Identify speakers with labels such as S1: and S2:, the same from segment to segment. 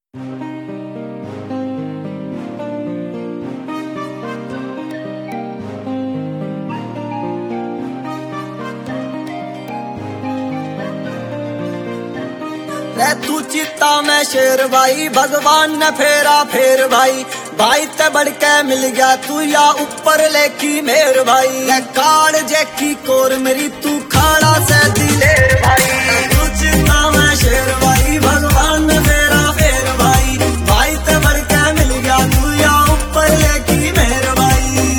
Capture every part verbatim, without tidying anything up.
S1: रे तू चित्ता में शेर भाई, भगवान ने फेरा फेर भाई, भाई ते बढ़ के मिल गया तू या ऊपर लेकी मेर भाई। काल जैकी कोर मेरी तू खाड़ा से दिलेर भाई। तू चित्ता में शेर भाई, भगवान ने फेरा फेर भाई, भाई ते बढ़ के मिल गया तू या ऊपर लेकी मेर भाई।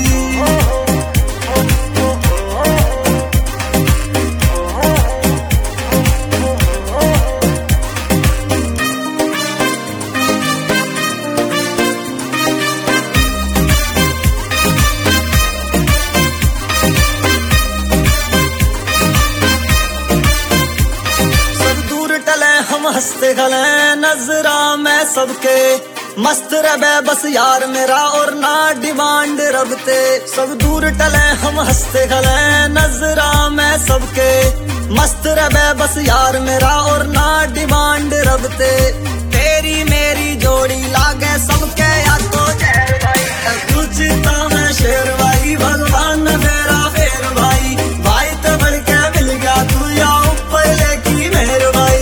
S1: हम हंसते खले नजरा में सबके, मस्त रबे बस यार मेरा और ना डिमांड रबते। सब दूर टले हम हंसते खले नजरा में सबके, मस्त रबे बस यार मेरा और ना डिमांड रबते। तेरी मेरी जोड़ी लागे सबके या तो जहर भाई। तू चिता में शेर भाई, भगवान ने फेरा फेर भाई, भाई तो बढ़ के मिल गया तू या ऊपर लेकी मेर भाई।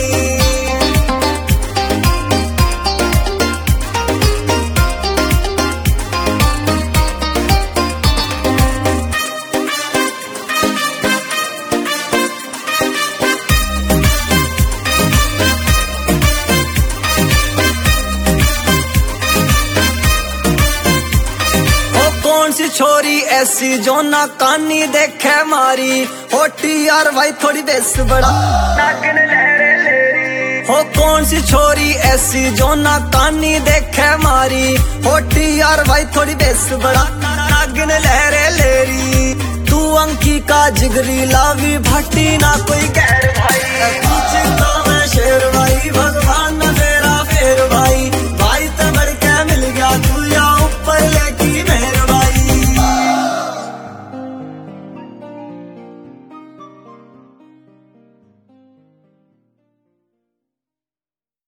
S1: कौन सी छोरी ऐसी जो ना कानी देखे मारी, होटी यार भाई थोड़ी बेस बड़ा नागिन लहरे लेरी। हो कौन सी छोरी ऐसी जो ना कानी देखे मारी, होटी यार भाई थोड़ी बेस बड़ा नागिन लहरे लेरी। तू अंकी का जिगरी लावी भट्टी ना कोई गैर भाई। तू चिंता में शेर भाई, भगवान